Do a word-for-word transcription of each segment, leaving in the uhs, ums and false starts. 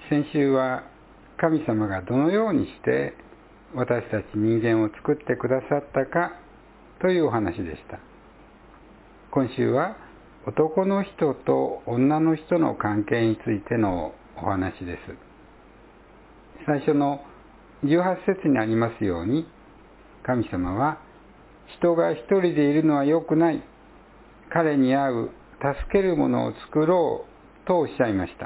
先週は神様がどのようにして私たち人間を作ってくださったかというお話でした。今週は男の人と女の人の関係についてのお話です。最初のじゅうはち節にありますように、神様は人が一人でいるのは良くない、彼に合う助けるものを作ろうとおっしゃいました。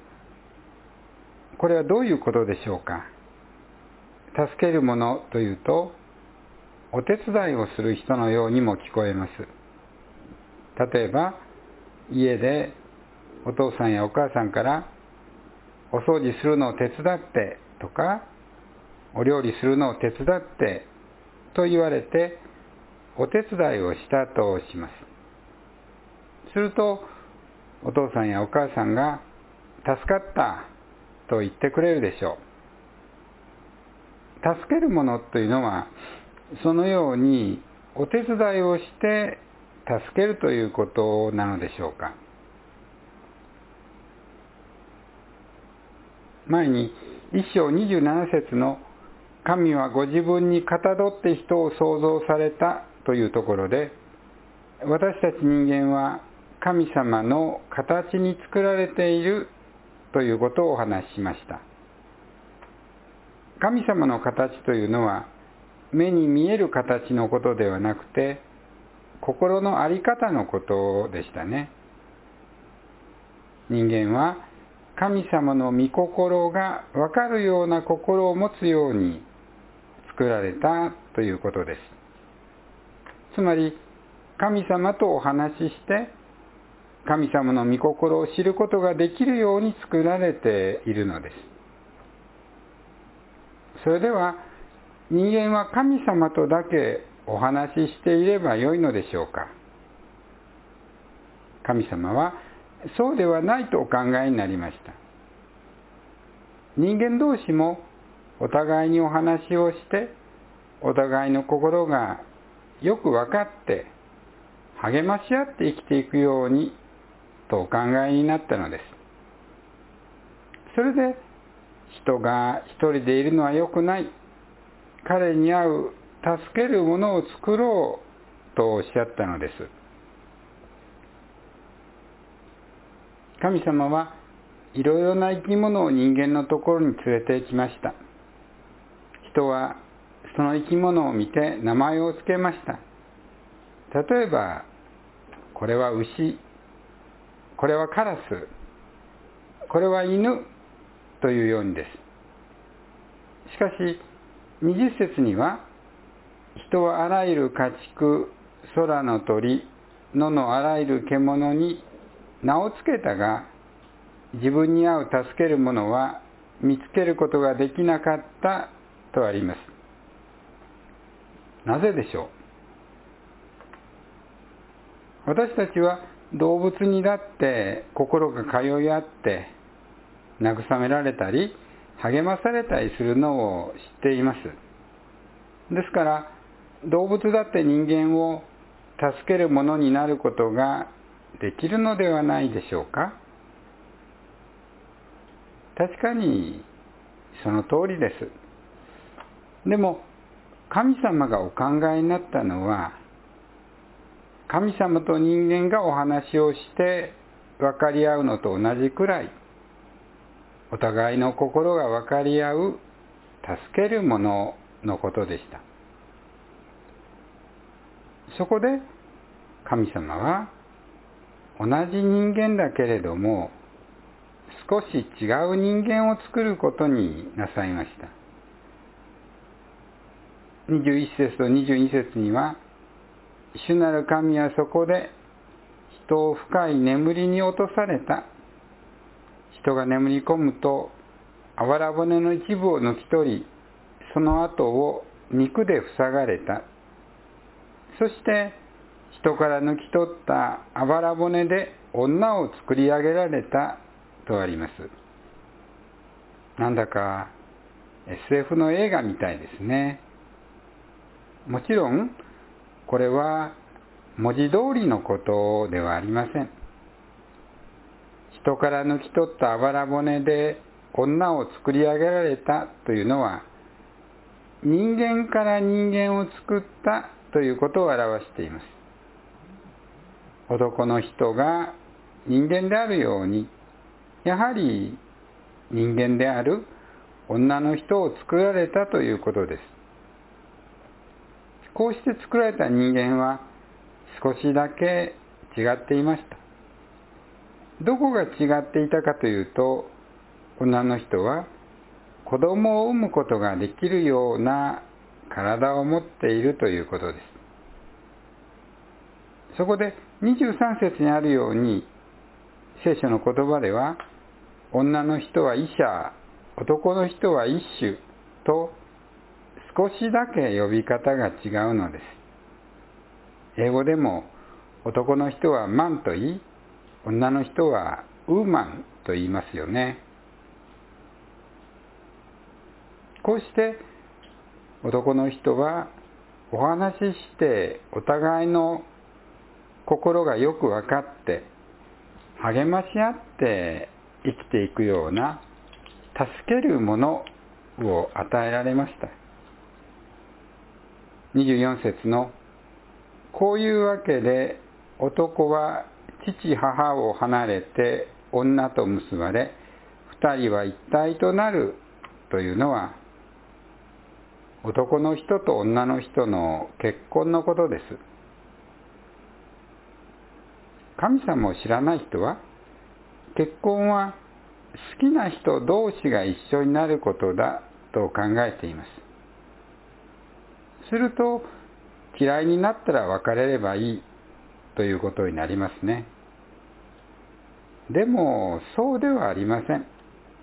これはどういうことでしょうか。助けるものというと、お手伝いをする人のようにも聞こえます。例えば、家でお父さんやお母さんからお掃除するのを手伝ってとか、お料理するのを手伝ってと言われて、お手伝いをしたとします。すると、お父さんやお母さんが助かったと言ってくれるでしょう。助けるものというのは、そのようにお手伝いをして助けるということなのでしょうか。前に一章にじゅうなな節の神はご自分にかたどって人を創造されたというところで、私たち人間は神様の形に作られているということをお話ししました。神様の形というのは目に見える形のことではなくて、心の在り方のことでしたね。人間は神様の御心が分かるような心を持つように作られたということです。つまり、神様とお話しして、神様の御心を知ることができるように作られているのです。それでは、人間は神様とだけお話ししていればよいのでしょうか。神様はそうではないとお考えになりました。人間同士もお互いにお話をして、お互いの心がよく分かって励まし合って生きていくようにとお考えになったのです。それで人が一人でいるのは良くない、彼に合う助けるものを作ろうとおっしゃったのです。神様はいろいろな生き物を人間のところに連れて行きました。人はその生き物を見て名前をつけました。例えば、これは牛、これはカラス、これは犬というようにです。しかし、にじゅっ節には、人はあらゆる家畜、空の鳥、野のあらゆる獣に名をつけたが、自分に合う助けるものは見つけることができなかったとあります。なぜでしょう。私たちは動物にだって心が通い合って慰められたり励まされたりするのを知っています。ですから動物だって人間を助けるものになることができるのではないでしょうか。確かにその通りです。でも神様がお考えになったのは、神様と人間がお話をして分かり合うのと同じくらい、お互いの心が分かり合う助けるもののことでした。そこで神様は同じ人間だけれども少し違う人間を作ることになさいました。にじゅういち節とにじゅうに節には、主なる神はそこで人を深い眠りに落とされた。人が眠り込むと、あばら骨の一部を抜き取り、その後を肉で塞がれた。そして、人から抜き取ったあばら骨で女を作り上げられたとあります。なんだか エスエフ の映画みたいですね。もちろん、これは文字通りのことではありません。人から抜き取ったあばら骨で女を作り上げられたというのは、人間から人間を作ったということを表しています。男の人が人間であるように、やはり人間である女の人を作られたということです。こうして作られた人間は少しだけ違っていました。どこが違っていたかというと、女の人は子供を産むことができるような体を持っているということです。そこでにじゅうさん節にあるように、聖書の言葉では、女の人はイシャ、男の人はイッシュと少しだけ呼び方が違うのです。英語でも男の人はマンと言い、女の人はウーマンと言いますよね。こうして男の人はお話ししてお互いの心がよく分かって励まし合って生きていくような助けるものを与えられました。にじゅうよん節のこういうわけで男は父母を離れて女と結ばれ二人は一体となるというのは、男の人と女の人の結婚のことです。神様を知らない人は、結婚は好きな人同士が一緒になることだと考えています。すると、嫌いになったら別れればいいということになりますね。でも、そうではありません。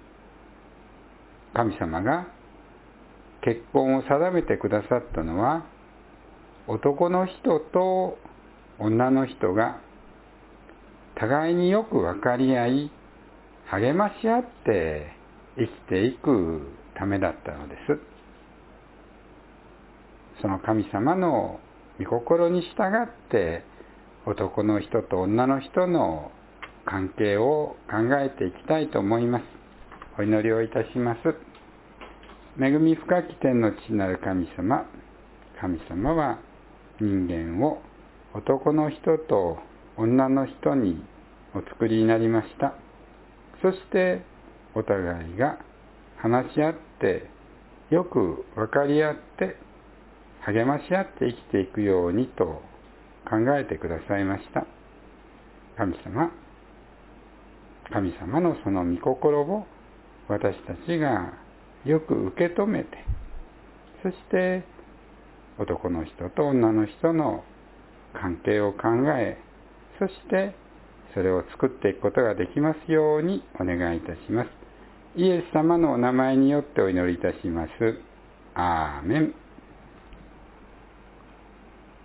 神様が結婚を定めてくださったのは、男の人と女の人が互いによく分かり合い、励まし合って生きていくためだったのです。その神様の御心に従って男の人と女の人の関係を考えていきたいと思います。お祈りをいたします。恵み深き天の父なる神様、神様は人間を男の人と女の人にお作りになりました。そしてお互いが話し合ってよく分かり合って励まし合って生きていくようにと考えてくださいました。神様、神様のその御心を私たちがよく受け止めて、そして男の人と女の人の関係を考え、そしてそれを作っていくことができますようにお願いいたします。イエス様のお名前によってお祈りいたします。アーメン。